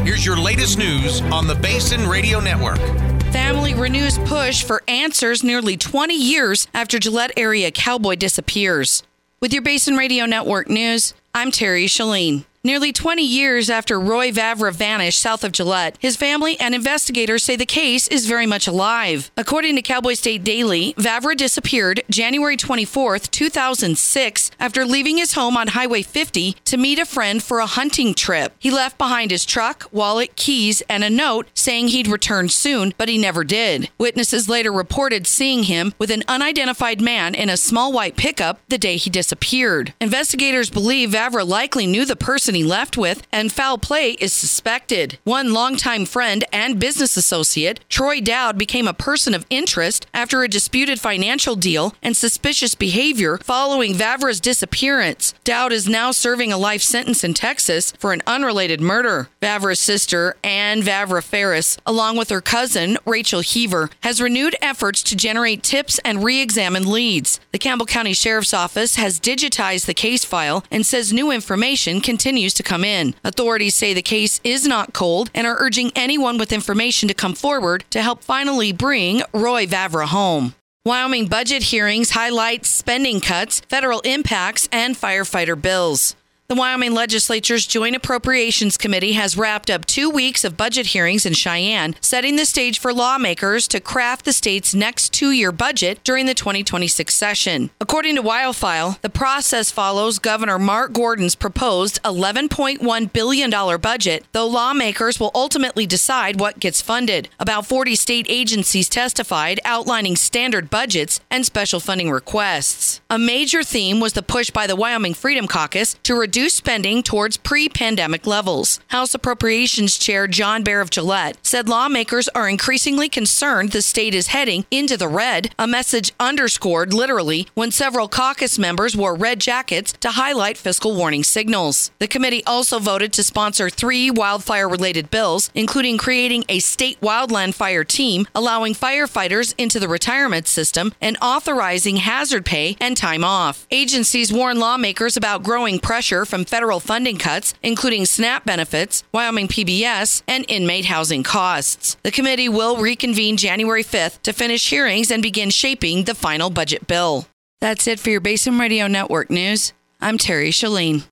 Here's your latest news on the Basin Radio Network. Family renews push for answers nearly 20 years after Gillette area cowboy disappears. With your Basin Radio Network news, I'm Terry Shalene. Nearly 20 years after Roy Vavra vanished south of Gillette, his family and investigators say the case is very much alive. According to Cowboy State Daily, Vavra disappeared January 24th, 2006, after leaving his home on Highway 50 to meet a friend for a hunting trip. He left behind his truck, wallet, keys, and a note saying he'd return soon, but he never did. Witnesses later reported seeing him with an unidentified man in a small white pickup the day he disappeared. Investigators believe Vavra likely knew the person he left with, and foul play is suspected. One longtime friend and business associate, Troy Dowd, became a person of interest after a disputed financial deal and suspicious behavior following Vavra's disappearance. Dowd is now serving a life sentence in Texas for an unrelated murder. Vavra's sister, Ann Vavra Ferris, along with her cousin, Rachel Heaver, has renewed efforts to generate tips and re-examine leads. The Campbell County Sheriff's Office has digitized the case file and says new information continues to come in. Authorities say the case is not cold and are urging anyone with information to come forward to help finally bring Roy Vavra home. Wyoming budget hearings highlight spending cuts, federal impacts, and firefighter bills. The Wyoming Legislature's Joint Appropriations Committee has wrapped up 2 weeks of budget hearings in Cheyenne, setting the stage for lawmakers to craft the state's next 2-year budget during the 2026 session. According to WildFile, the process follows Governor Mark Gordon's proposed $11.1 billion budget, though lawmakers will ultimately decide what gets funded. About 40 state agencies testified, outlining standard budgets and special funding requests. A major theme was the push by the Wyoming Freedom Caucus to reduce spending towards pre-pandemic levels. House Appropriations Chair John Baer of Gillette said lawmakers are increasingly concerned the state is heading into the red, a message underscored literally when several caucus members wore red jackets to highlight fiscal warning signals. The committee also voted to sponsor 3 wildfire-related bills, including creating a state wildland fire team, allowing firefighters into the retirement system, and authorizing hazard pay and time off. Agencies warn lawmakers about growing pressure from federal funding cuts, including SNAP benefits, Wyoming PBS, and inmate housing costs. The committee will reconvene January 5th to finish hearings and begin shaping the final budget bill. That's it for your Basin Radio Network news. I'm Terry Shalene.